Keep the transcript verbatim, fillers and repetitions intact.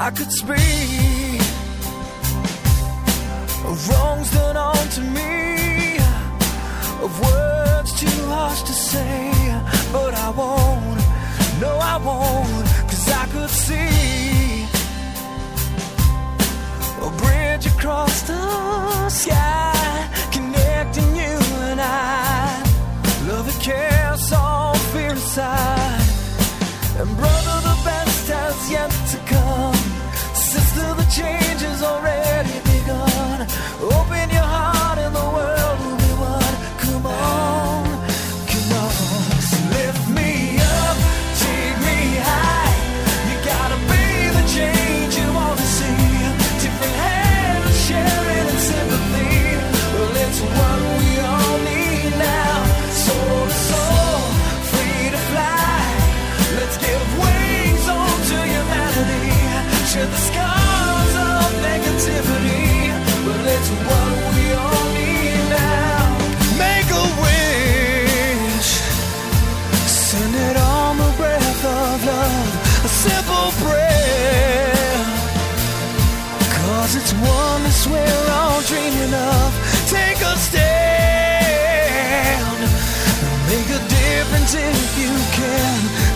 I could speak of wrongs done on to me, of words too harsh to say, but I won't, no I won't, 'cause I could see a bridge across the sky, connecting you and I. Love that cares, all fear aside. And brother, the best has yet to come. Sister, the change has already begun. Open your heart and the world will be one. Come on, come on. So lift me up, take me high. You gotta be the change you want to see. Different hands sharing and sympathy. Well, it's what we all need now. Soul to soul, free to fly. Let's give wings on to humanity. Shed the scars of negativity. Well, it's what we all need now. Make a wish, send it on the breath of love. A simple prayer, 'cause it's one that we're all dreaming of. Take a stand, make a difference if you can.